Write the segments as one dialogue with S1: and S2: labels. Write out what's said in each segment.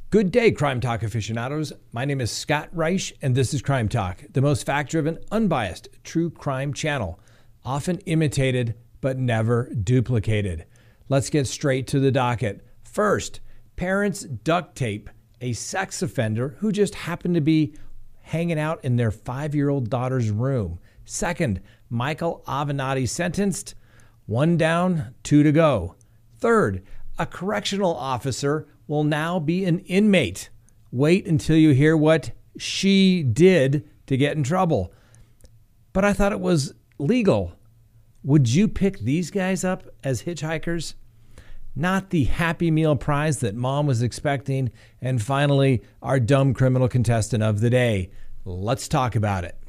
S1: Good day, Crime Talk aficionados. My name is Scott Reich, and this is Crime Talk, the most fact-driven, unbiased, true crime channel, often imitated but never duplicated. Let's get straight to the docket. First, parents duct tape a sex offender who just happened to be hanging out in their 5-year-old daughter's room. Second, Michael Avenatti sentenced. 1 down, 2 to go. Third, a correctional officer will now be an inmate. Wait until you hear what she did to get in trouble. But I thought it was legal. Would you pick these guys up as hitchhikers? Not the Happy Meal prize that mom was expecting. And finally, our dumb criminal contestant of the day. Let's talk about it.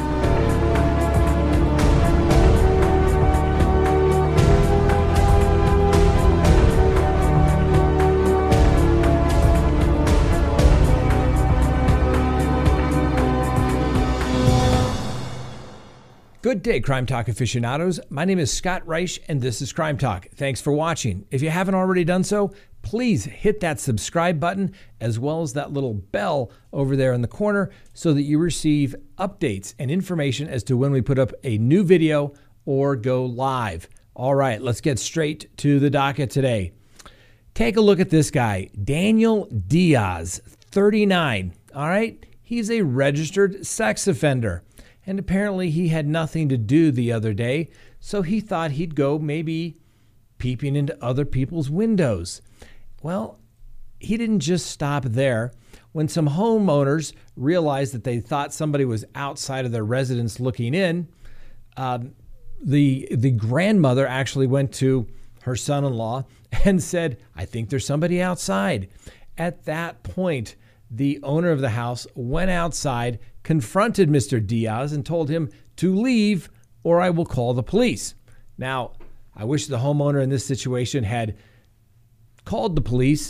S1: Good day, Crime Talk aficionados. My name is Scott Reich, and this is Crime Talk. Thanks for watching. If you haven't already done so, please hit that subscribe button as well as that little bell over there in the corner so that you receive updates and information as to when we put up a new video or go live. All right, let's get straight to the docket today. Take a look at this guy, Daniel Diaz, 39. All right, he's a registered sex offender. And apparently he had nothing to do the other day, so he thought he'd go maybe peeping into other people's windows. Well, he didn't just stop there. When some homeowners realized that they thought somebody was outside of their residence looking in, the grandmother actually went to her son-in-law and said, "I think there's somebody outside." At that point, the owner of the house went outside, confronted Mr. Diaz, and told him to leave or I will call the police. Now, I wish the homeowner in this situation had called the police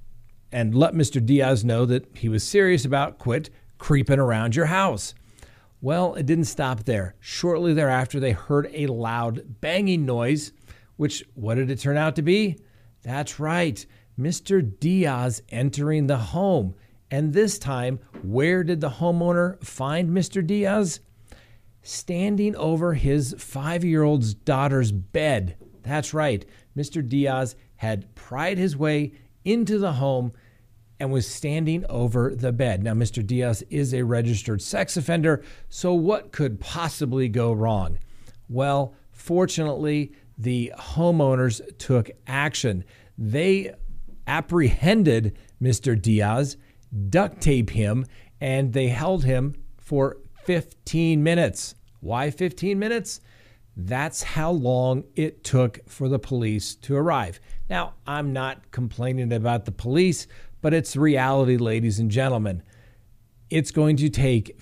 S1: and let Mr. Diaz know that he was serious about quit creeping around your house. Well, it didn't stop there. Shortly thereafter, they heard a loud banging noise, which, what did it turn out to be? That's right, Mr. Diaz entering the home. And this time, where did the homeowner find Mr. Diaz? Standing over his 5-year-old's daughter's bed. That's right. Mr. Diaz had pried his way into the home and was standing over the bed. Now, Mr. Diaz is a registered sex offender, so what could possibly go wrong? Well, fortunately, the homeowners took action. They apprehended Mr. Diaz, duct tape him, and they held him for 15 minutes. Why 15 minutes? That's how long it took for the police to arrive. Now, I'm not complaining about the police, but it's reality, ladies and gentlemen. It's going to take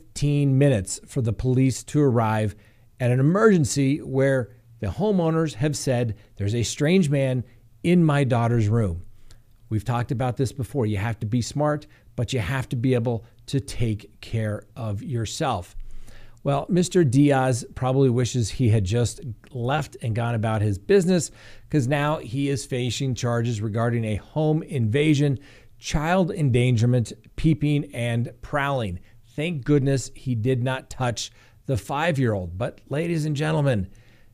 S1: 15 minutes for the police to arrive at an emergency where the homeowners have said there's a strange man in my daughter's room. We've talked about this before. You have to be smart, but you have to be able to take care of yourself. Well, Mr. Diaz probably wishes he had just left and gone about his business because now he is facing charges regarding a home invasion, child endangerment, peeping, and prowling. Thank goodness he did not touch the 5-year-old. But ladies and gentlemen,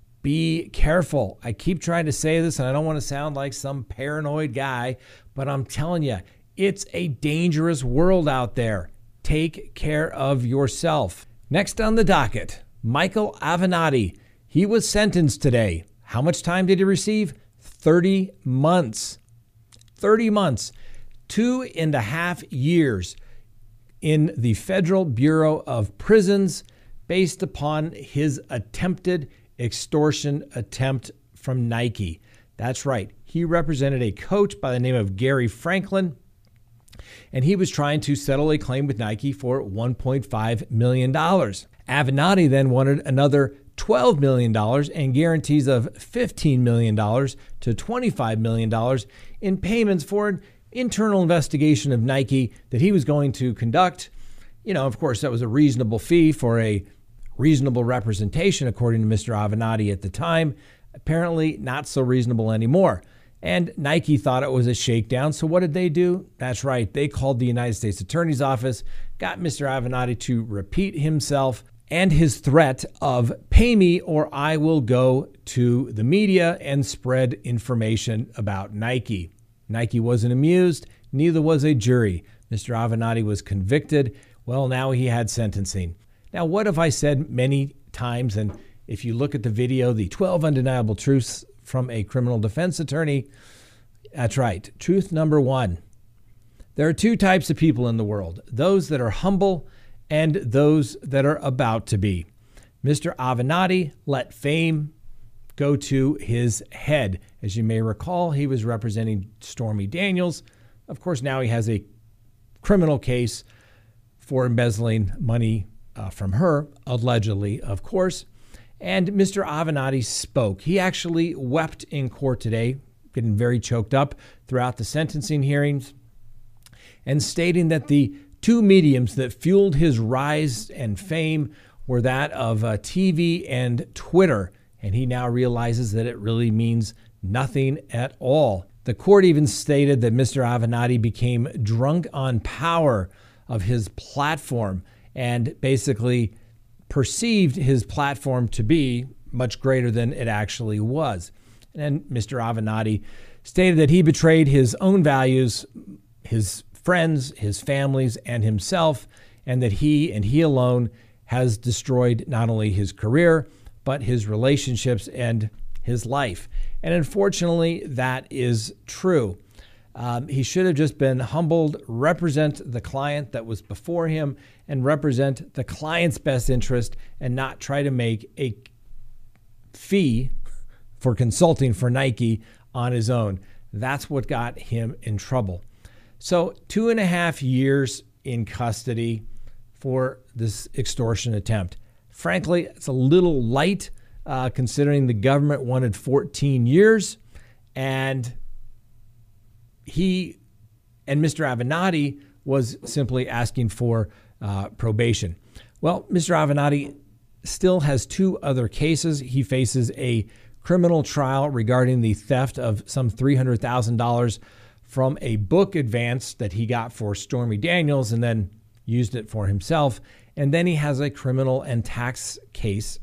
S1: be careful. I keep trying to say this, and I don't want to sound like some paranoid guy, but I'm telling you, it's a dangerous world out there. Take care of yourself. Next on the docket, Michael Avenatti. He was sentenced today. How much time did he receive? 30 months. 30 months. 2.5 years in the Federal Bureau of Prisons based upon his attempted extortion attempt from Nike. That's right. He represented a coach by the name of Gary Franklin, and he was trying to settle a claim with Nike for $1.5 million. Avenatti then wanted another $12 million and guarantees of $15 million to $25 million in payments for an internal investigation of Nike that he was going to conduct. You know, of course, that was a reasonable fee for a reasonable representation, according to Mr. Avenatti at the time. Apparently not so reasonable anymore. And Nike thought it was a shakedown. So what did they do? That's right. They called the United States Attorney's Office, got Mr. Avenatti to repeat himself and his threat of pay me or I will go to the media and spread information about Nike. Nike wasn't amused. Neither was a jury. Mr. Avenatti was convicted. Well, now he had sentencing. Now, what have I said many times? And if you look at the video, the 12 undeniable truths from a criminal defense attorney, that's right. Truth number one. There are two types of people in the world, those that are humble and those that are about to be. Mr. Avenatti let fame go to his head. As you may recall, he was representing Stormy Daniels. Of course, now he has a criminal case for embezzling money from her, allegedly, of course. And Mr. Avenatti spoke. He actually wept in court today, getting very choked up throughout the sentencing hearings, and stating that the two mediums that fueled his rise and fame were that of TV and Twitter. And he now realizes that it really means nothing at all. The court even stated that Mr. Avenatti became drunk on power of his platform and basically perceived his platform to be much greater than it actually was. And Mr. Avenatti stated that he betrayed his own values, his friends, his families, and himself, and that he and he alone has destroyed not only his career, but his relationships and his life. And unfortunately, that is true. He should have just been humbled, represent the client that was before him, and represent the client's best interest and not try to make a fee for consulting for Nike on his own. That's what got him in trouble. So 2.5 years in custody for this extortion attempt. Frankly, it's a little light considering the government wanted 14 years, and he and Mr. Avenatti was simply asking for probation. Well, Mr. Avenatti still has two other cases. He faces a criminal trial regarding the theft of some $300,000 from a book advance that he got for Stormy Daniels and then used it for himself. And then he has a criminal case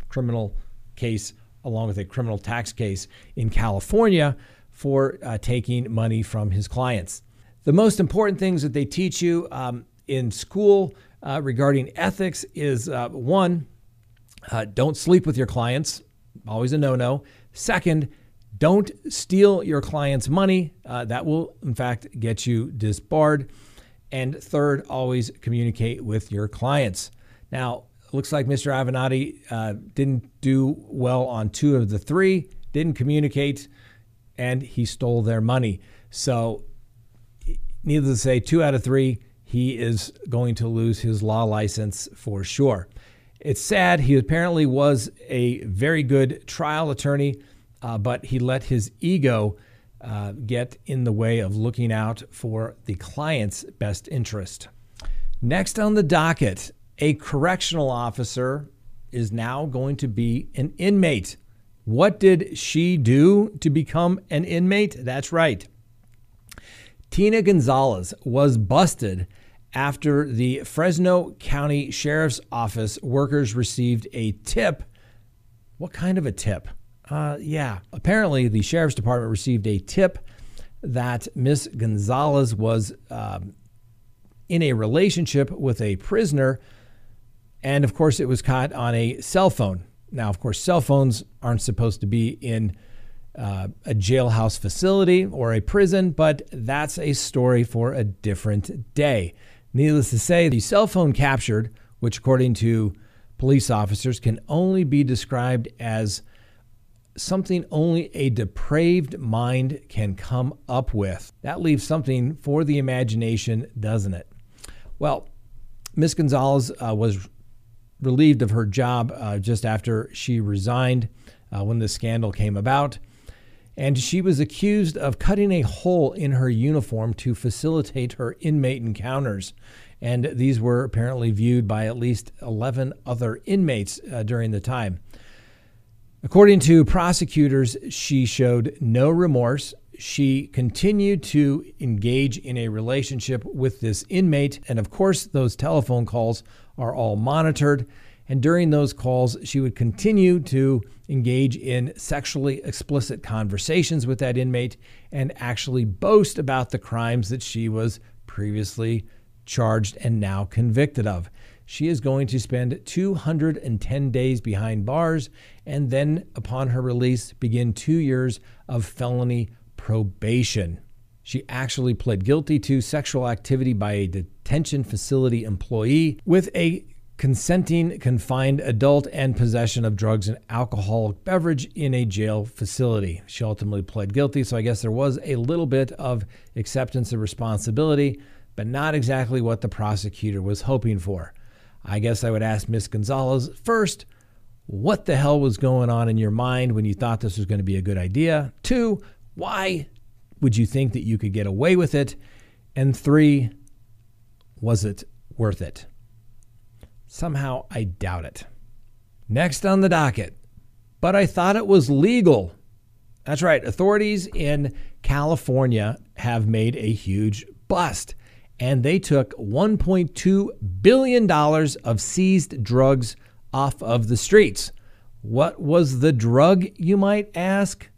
S1: along with a criminal tax case in California for taking money from his clients. The most important things that they teach you in school regarding ethics is one, don't sleep with your clients, always a no-no. Second, don't steal your client's money. That will, in fact, get you disbarred. And third, always communicate with your clients. Now, it looks like Mr. Avenatti didn't do well on 2 of the 3, didn't communicate, and he stole their money. So, needless to say, 2 out of 3, he is going to lose his law license for sure. It's sad. He apparently was a very good trial attorney, but he let his ego get in the way of looking out for the client's best interest. Next on the docket, a correctional officer is now going to be an inmate. What did she do to become an inmate? That's right. Tina Gonzalez was busted after the Fresno County Sheriff's Office workers received a tip. What kind of a tip? Apparently the Sheriff's Department received a tip that Miss Gonzalez was in a relationship with a prisoner. And of course, it was caught on a cell phone. Now, of course, cell phones aren't supposed to be in a jailhouse facility or a prison, but that's a story for a different day. Needless to say, the cell phone captured, which according to police officers can only be described as something only a depraved mind can come up with. That leaves something for the imagination, doesn't it? Well, Miss Gonzalez was relieved of her job just after she resigned when the scandal came about. And she was accused of cutting a hole in her uniform to facilitate her inmate encounters. And these were apparently viewed by at least 11 other inmates during the time. According to prosecutors, she showed no remorse. she continued to engage in a relationship with this inmate. And of course, those telephone calls are all monitored. And during those calls, she would continue to engage in sexually explicit conversations with that inmate and actually boast about the crimes that she was previously charged and now convicted of. She is going to spend 210 days behind bars and then, upon her release, begin 2 years of felony probation. She actually pled guilty to sexual activity by a detention facility employee with a consenting confined adult and possession of drugs and alcoholic beverage in a jail facility. She ultimately pled guilty, so I guess there was a little bit of acceptance of responsibility, but not exactly what the prosecutor was hoping for. I guess I would ask Ms. Gonzalez first, what the hell was going on in your mind when you thought this was going to be a good idea? 2, why would you think that you could get away with it? And 3, was it worth it? Somehow I doubt it. Next on the docket, but I thought it was legal. That's right. Authorities in California have made a huge bust, and they took $1.2 billion of seized drugs off of the streets. What was the drug, you might ask?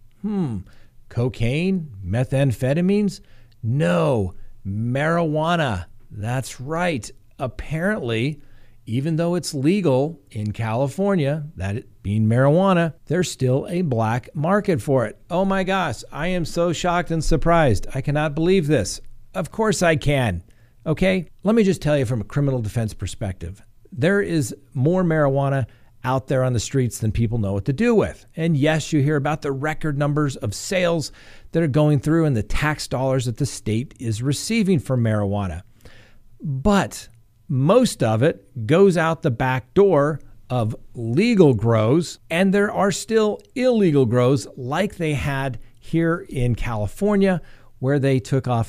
S1: Cocaine? Methamphetamines? No, marijuana. That's right. Apparently, even though it's legal in California, that it being marijuana, there's still a black market for it. Oh my gosh, I am so shocked and surprised. I cannot believe this. Of course I can. Okay, let me just tell you from a criminal defense perspective, there is more marijuana out there on the streets than people know what to do with. And yes, you hear about the record numbers of sales that are going through and the tax dollars that the state is receiving for marijuana. But most of it goes out the back door of legal grows, and there are still illegal grows like they had here in California, where they took off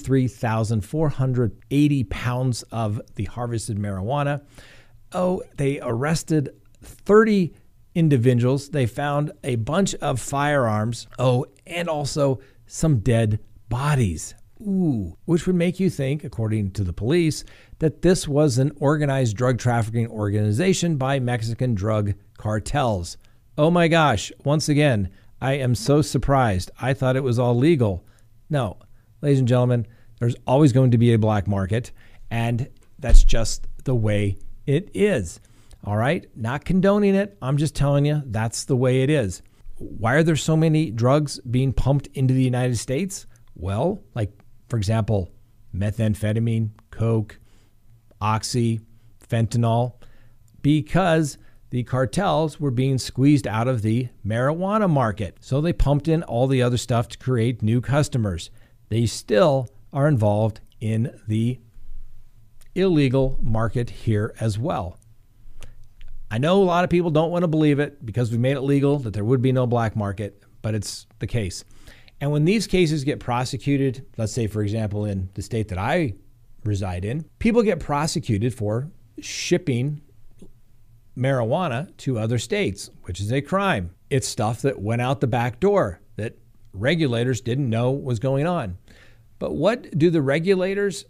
S1: 33,480 pounds of the harvested marijuana. Oh, they arrested 30 individuals. They found a bunch of firearms. Oh, and also some dead bodies. Ooh, which would make you think, according to the police, that this was an organized drug trafficking organization by Mexican drug cartels. Oh my gosh, once again, I am so surprised. I thought it was all legal. No, ladies and gentlemen, there's always going to be a black market, and that's just the way it is. All right, not condoning it. I'm just telling you that's the way it is. Why are there so many drugs being pumped into the United States? Well, like, for example, methamphetamine, coke, oxy, fentanyl, because the cartels were being squeezed out of the marijuana market. So they pumped in all the other stuff to create new customers. They still are involved in the illegal market here as well. I know a lot of people don't want to believe it because we made it legal that there would be no black market, but it's the case. And when these cases get prosecuted, let's say, for example, in the state that I reside in, people get prosecuted for shipping marijuana to other states, which is a crime. It's stuff that went out the back door that regulators didn't know was going on. But what do the regulators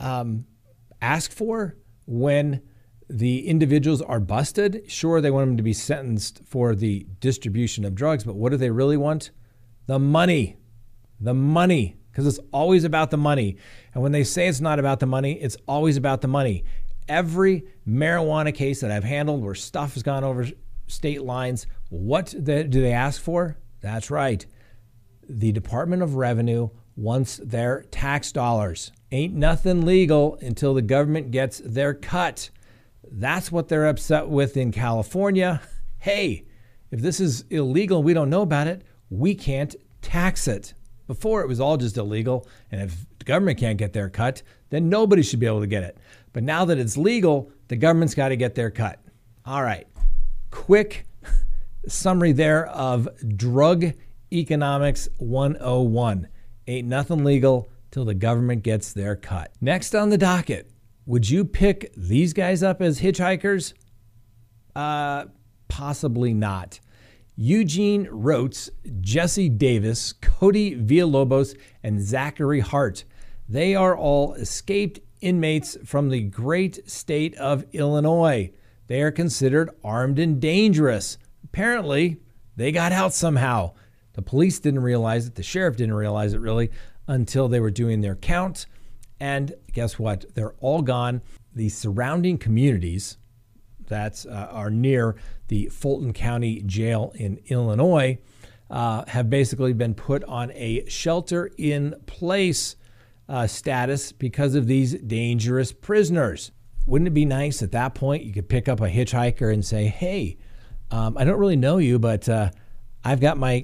S1: ask for when the individuals are busted? Sure, they want them to be sentenced for the distribution of drugs, but what do they really want? The money, because it's always about the money. And when they say it's not about the money, it's always about the money. Every marijuana case that I've handled where stuff has gone over state lines, what do they ask for? That's right. The Department of Revenue wants their tax dollars. Ain't nothing legal until the government gets their cut. That's what they're upset with in California. Hey, if this is illegal and we don't know about it, we can't tax it. Before it was all just illegal, and if the government can't get their cut, then nobody should be able to get it. But now that it's legal, the government's got to get their cut. All right, quick summary there of Drug Economics 101. Ain't nothing legal till the government gets their cut. Next on the docket, would you pick these guys up as hitchhikers? Possibly not. Eugene Rotes, Jesse Davis, Cody Villalobos, and Zachary Hart. They are all escaped inmates from the great state of Illinois. They are considered armed and dangerous. Apparently, they got out somehow. The police didn't realize it. The sheriff didn't realize it really until they were doing their count. And guess what? They're all gone. The surrounding communities that are near the Fulton County Jail in Illinois have basically been put on a shelter-in-place status because of these dangerous prisoners. Wouldn't it be nice at that point you could pick up a hitchhiker and say, hey, I don't really know you, but I've got my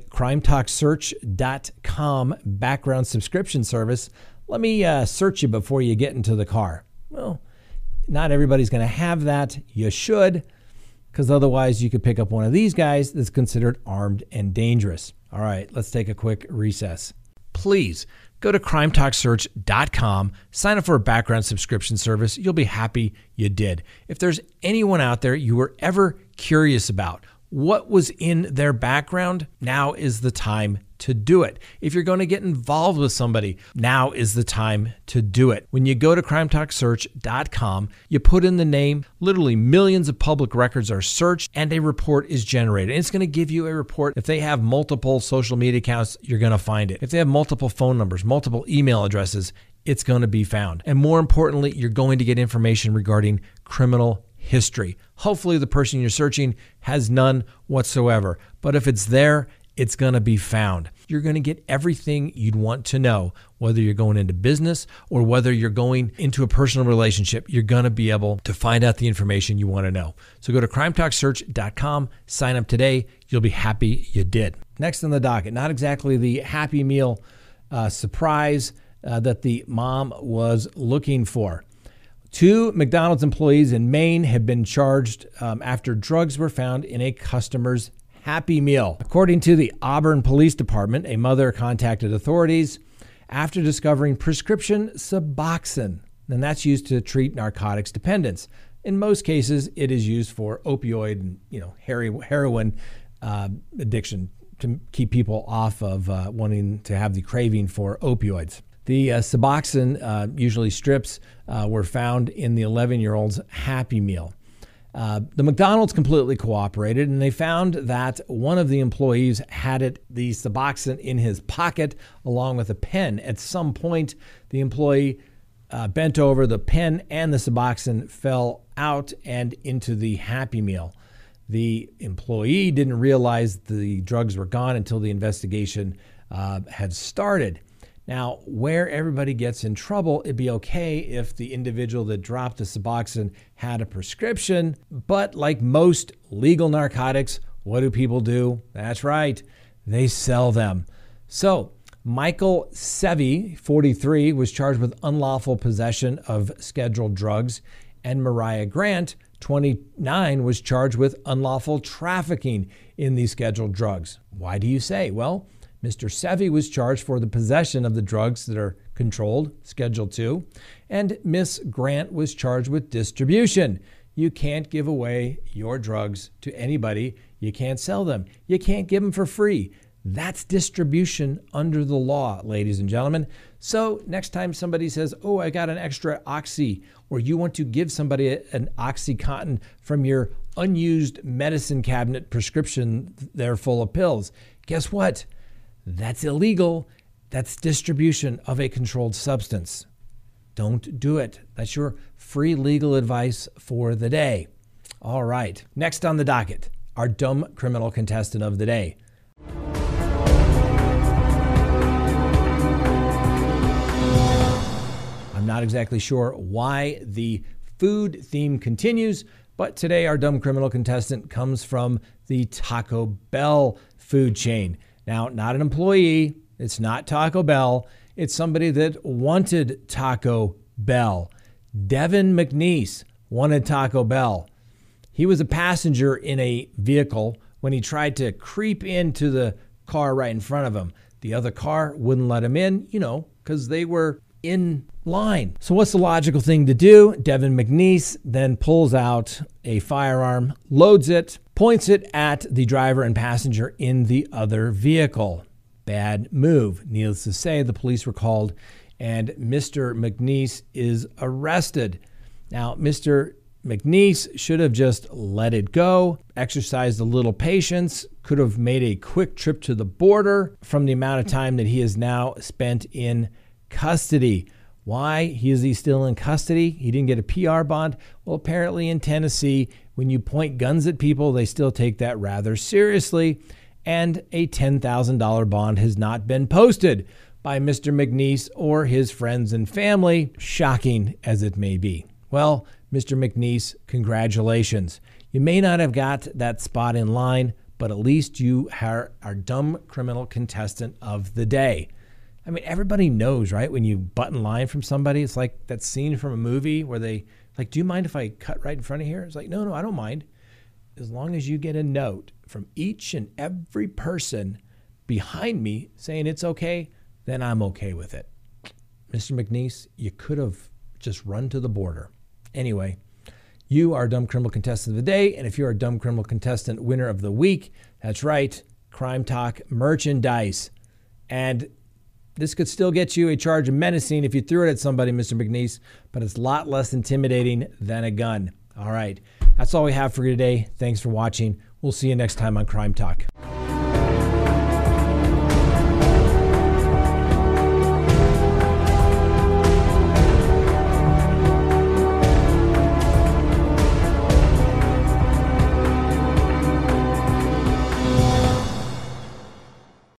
S1: crimetalksearch.com background subscription service. Let me search you before you get into the car. Well, not everybody's going to have that. You should, because otherwise you could pick up one of these guys that's considered armed and dangerous. All right, let's take a quick recess. Please go to crimetalksearch.com, sign up for a background subscription service. You'll be happy you did. If there's anyone out there you were ever curious about what was in their background, now is the time to do it. If you're going to get involved with somebody, now is the time to do it. When you go to crimetalksearch.com, you put in the name, literally millions of public records are searched, and a report is generated. And it's going to give you a report. If they have multiple social media accounts, you're going to find it. If they have multiple phone numbers, multiple email addresses, it's going to be found. And more importantly, you're going to get information regarding criminal history. Hopefully the person you're searching has none whatsoever. But if it's there, it's going to be found. You're going to get everything you'd want to know, whether you're going into business or whether you're going into a personal relationship. You're going to be able to find out the information you want to know. So go to crimetalksearch.com, sign up today. You'll be happy you did. Next on the docket, not exactly the Happy Meal surprise that the mom was looking for. 2 McDonald's employees in Maine have been charged after drugs were found in a customer's Happy Meal. According to the Auburn Police Department, a mother contacted authorities after discovering prescription Suboxone, and that's used to treat narcotics dependence. In most cases, it is used for opioid and heroin addiction to keep people off of wanting to have the craving for opioids. The Suboxone, usually strips, were found in the 11-year-old's Happy Meal. The McDonald's completely cooperated, and they found that one of the employees had the Suboxone in his pocket along with a pen. At some point, the employee bent over, the pen and the Suboxone fell out and into the Happy Meal. The employee didn't realize the drugs were gone until the investigation had started. Now, where everybody gets in trouble, it'd be okay if the individual that dropped the Suboxone had a prescription, but like most legal narcotics, what do people do? That's right, they sell them. So, Michael Sevi, 43, was charged with unlawful possession of scheduled drugs, and Mariah Grant, 29, was charged with unlawful trafficking in these scheduled drugs. Why do you say? Well, Mr. Sevi was charged for the possession of the drugs that are controlled, Schedule 2, and Miss Grant was charged with distribution. You can't give away your drugs to anybody. You can't sell them. You can't give them for free. That's distribution under the law, ladies and gentlemen. So next time somebody says, oh, I got an extra Oxy, or you want to give somebody an OxyContin from your unused medicine cabinet prescription, they're full of pills. Guess what? That's illegal. That's distribution of a controlled substance. Don't do it. That's your free legal advice for the day. All right. Next on the docket, our dumb criminal contestant of the day. I'm not exactly sure why the food theme continues, but today our dumb criminal contestant comes from the Taco Bell food chain. Now, not an employee, it's not Taco Bell, it's somebody that wanted Taco Bell. Devin McNeese wanted Taco Bell. He was a passenger in a vehicle when he tried to creep into the car right in front of him. The other car wouldn't let him in, because they were in line. So what's the logical thing to do? Devin McNeese then pulls out a firearm, loads it, points it at the driver and passenger in the other vehicle. Bad move. Needless to say, the police were called and Mr. McNeese is arrested. Now, Mr. McNeese should have just let it go, exercised a little patience, could have made a quick trip to the border from the amount of time that he has now spent in custody. Why is he still in custody? He didn't get a PR bond. Well, apparently in Tennessee, when you point guns at people, they still take that rather seriously. And a $10,000 bond has not been posted by Mr. McNeese or his friends and family, shocking as it may be. Well, Mr. McNeese, congratulations. You may not have got that spot in line, but at least you are our dumb criminal contestant of the day. I mean, everybody knows, right? When you butt in line from somebody, it's like that scene from a movie where they like, do you mind if I cut right in front of here? It's like, no, I don't mind. As long as you get a note from each and every person behind me saying it's okay, then I'm okay with it. Mr. McNeese, you could have just run to the border. Anyway, you are Dumb Criminal Contestant of the Day, and if you're a Dumb Criminal Contestant winner of the week, that's right, Crime Talk merchandise. And this could still get you a charge of menacing if you threw it at somebody, Mr. McNeese, but it's a lot less intimidating than a gun. All right, that's all we have for you today. Thanks for watching. We'll see you next time on Crime Talk.